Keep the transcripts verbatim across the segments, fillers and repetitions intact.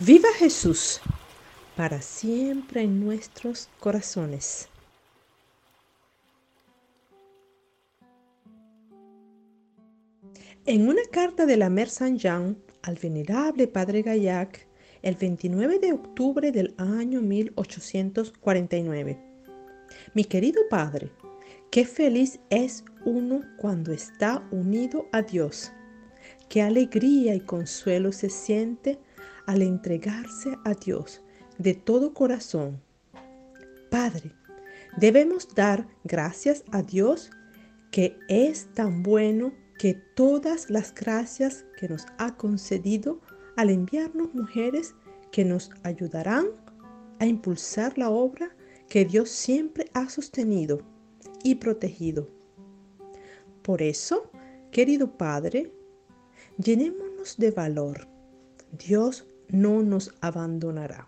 Viva Jesús, para siempre en nuestros corazones. En una carta de la Mère Saint-Jean al venerable Padre Gaillac, el veintinueve de octubre del año mil ochocientos cuarenta y nueve. Mi querido Padre, qué feliz es uno cuando está unido a Dios. Qué alegría y consuelo se siente al entregarse a Dios de todo corazón. Padre, debemos dar gracias a Dios que es tan bueno que todas las gracias que nos ha concedido al enviarnos mujeres que nos ayudarán a impulsar la obra que Dios siempre ha sostenido y protegido. Por eso, querido Padre, llenémonos de valor. Dios no nos abandonará.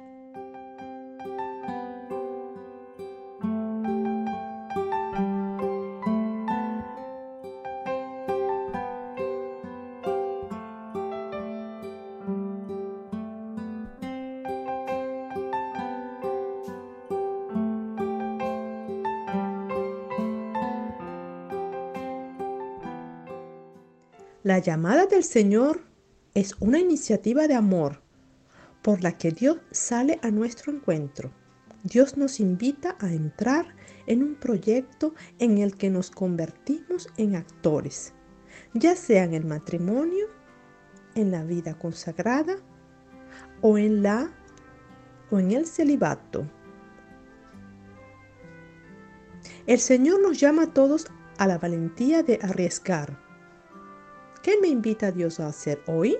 La llamada del Señor es una iniciativa de amor por la que Dios sale a nuestro encuentro. Dios nos invita a entrar en un proyecto en el que nos convertimos en actores, ya sea en el matrimonio, en la vida consagrada o en la o en el celibato. El Señor nos llama a todos a la valentía de arriesgar. ¿Qué me invita Dios a hacer hoy?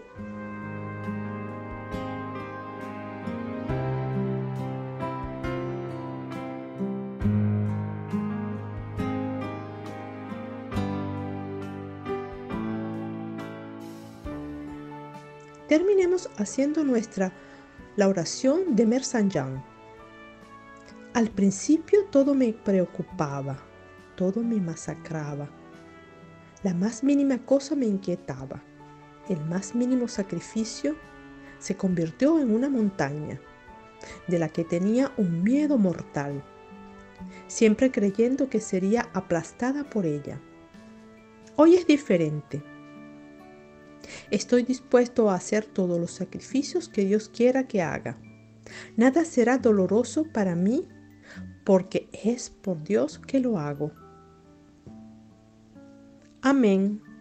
Terminemos haciendo nuestra la oración de Mère Saint-Jean. Al principio todo me preocupaba, todo me masacraba. La más mínima cosa me inquietaba. El más mínimo sacrificio se convirtió en una montaña, de la que tenía un miedo mortal, siempre creyendo que sería aplastada por ella. Hoy es diferente. Estoy dispuesto a hacer todos los sacrificios que Dios quiera que haga. Nada será doloroso para mí porque es por Dios que lo hago. Amén.